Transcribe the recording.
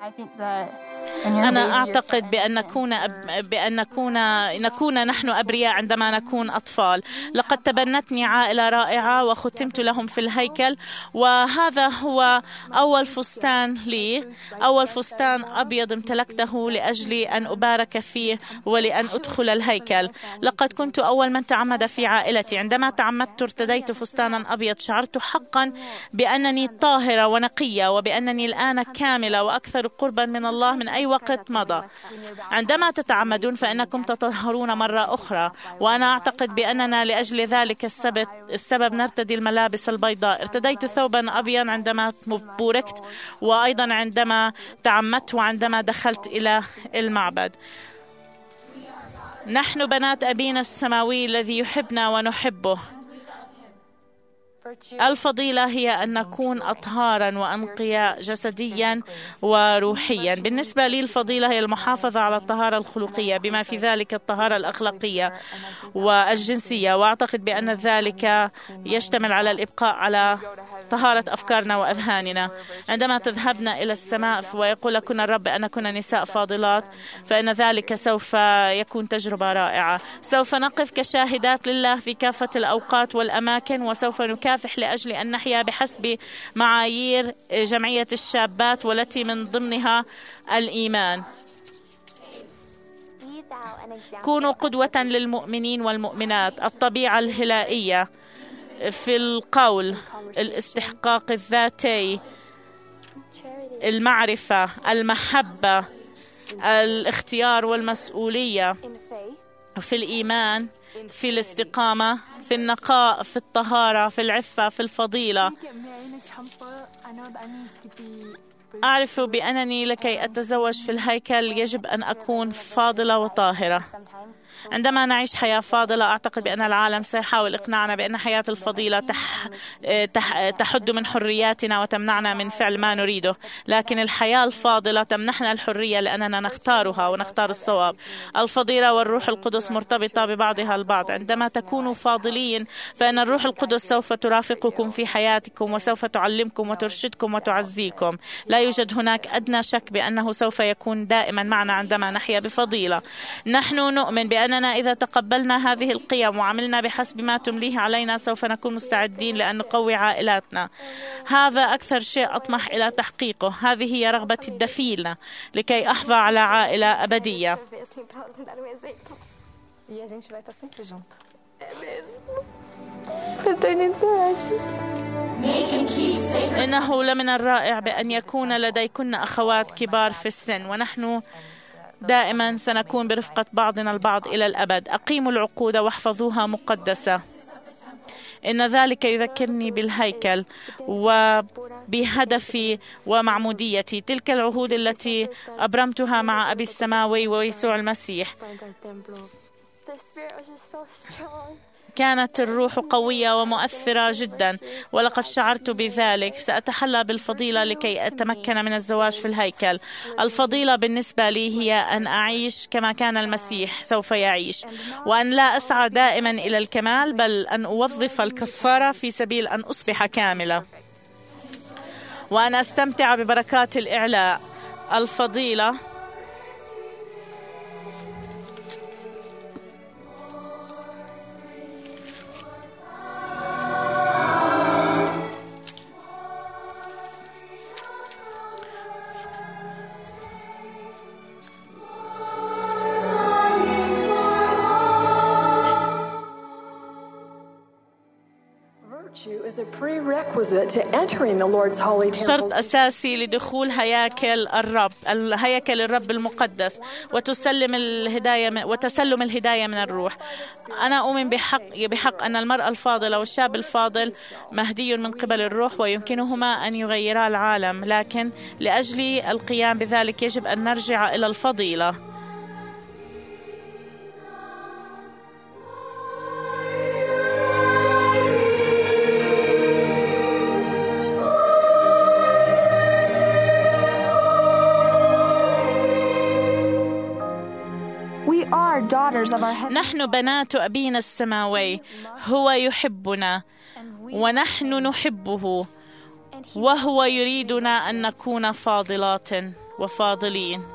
أنا أعتقد بأن نكون نحن أبرياء عندما نكون أطفال. لقد تبنتني عائلة رائعة وختمت لهم في الهيكل، وهذا هو أول فستان لي، أول فستان أبيض امتلكته لأجل أن أبارك فيه ولأن أدخل الهيكل. لقد كنت أول من تعمد في عائلتي. عندما تعمدت ارتديت فستانا أبيض. شعرت حقا بأنني طاهرة ونقية، وبأنني الآن كاملة وأكثر قربا من الله من أي وقت مضى. عندما تتعمدون فإنكم تطهرون مرة أخرى، وأنا أعتقد بأننا لأجل ذلك السبب نرتدي الملابس البيضاء. ارتديت ثوبا أبيض عندما بوركت، وأيضا عندما تعمدت، وعندما دخلت إلى المعبد. نحن بنات أبينا السماوي الذي يحبنا ونحبه. الفضيلة هي أن نكون أطهارا وأنقياء جسديا وروحيا. بالنسبة لي الفضيلة هي المحافظة على الطهارة الخلقية، بما في ذلك الطهارة الأخلاقية والجنسية، وأعتقد بأن ذلك يشتمل على الإبقاء على طهارة أفكارنا وأذهاننا. عندما تذهبن إلى السماء ويقول لكن الرب أن كنا نساء فاضلات، فإن ذلك سوف يكون تجربة رائعة. سوف نقف كشاهدات لله في كافة الأوقات والأماكن، وسوف نكافح لأجل أن نحيا بحسب معايير جمعية الشابات، والتي من ضمنها الإيمان. كونوا قدوة للمؤمنين والمؤمنات. الطبيعة الهلائية في القول، الاستحقاق الذاتي، المعرفة، المحبة، الاختيار والمسؤولية، في الإيمان، في الاستقامة، في النقاء، في الطهارة، في العفة، في الفضيلة. أعرف بأنني لكي أتزوج في الهيكل يجب أن أكون فاضلة وطاهرة. عندما نعيش حياة فاضلة أعتقد بأن العالم سيحاول إقناعنا بأن حياة الفضيلة تحد من حرياتنا وتمنعنا من فعل ما نريده، لكن الحياة الفاضلة تمنحنا الحرية لأننا نختارها ونختار الصواب. الفضيلة والروح القدس مرتبطة ببعضها البعض. عندما تكونوا فاضلين فإن الروح القدس سوف ترافقكم في حياتكم، وسوف تعلمكم وترشدكم وتعزيكم. لا يوجد هناك أدنى شك بأنه سوف يكون دائما معنا عندما نحيا بفضيلة. نحن نؤمن بأننا إذا تقبلنا هذه القيم وعملنا بحسب ما تمليه علينا سوف نكون مستعدين لأن نقوي عائلاتنا. هذا أكثر شيء أطمح إلى تحقيقه. هذه هي رغبتي الدفينة، لكي أحظى على عائلة أبدية. إنه لمن الرائع بأن يكون لديكن أخوات كبار في السن، ونحن دائما سنكون برفقة بعضنا البعض إلى الأبد. أقيموا العقود واحفظوها مقدسة. إن ذلك يذكرني بالهيكل وبهدفي ومعموديتي، تلك العهود التي أبرمتها مع أبي السماوي ويسوع المسيح. كانت الروح قوية ومؤثرة جدا، ولقد شعرت بذلك. سأتحلى بالفضيلة لكي أتمكن من الزواج في الهيكل. الفضيلة بالنسبة لي هي أن أعيش كما كان المسيح سوف يعيش، وأن لا أسعى دائما إلى الكمال، بل أن أوظف الكفارة في سبيل أن أصبح كاملة، وأن أستمتع ببركات الإعلاء. الفضيلة شرط أساسي لدخول هياكل الرب، هياكل الرب المقدس، وتسلم الهداية من الروح. أنا أؤمن بحق أن المرأة الفاضلة والشاب الفاضل مهدي من قبل الروح، ويمكنهما أن يغيرا العالم، لكن لأجل القيام بذلك يجب أن نرجع إلى الفضيلة. نحن بنات أبينا السماوي، هو يحبنا ونحن نحبه، وهو يريدنا أن نكون فاضلات. وفاضلين.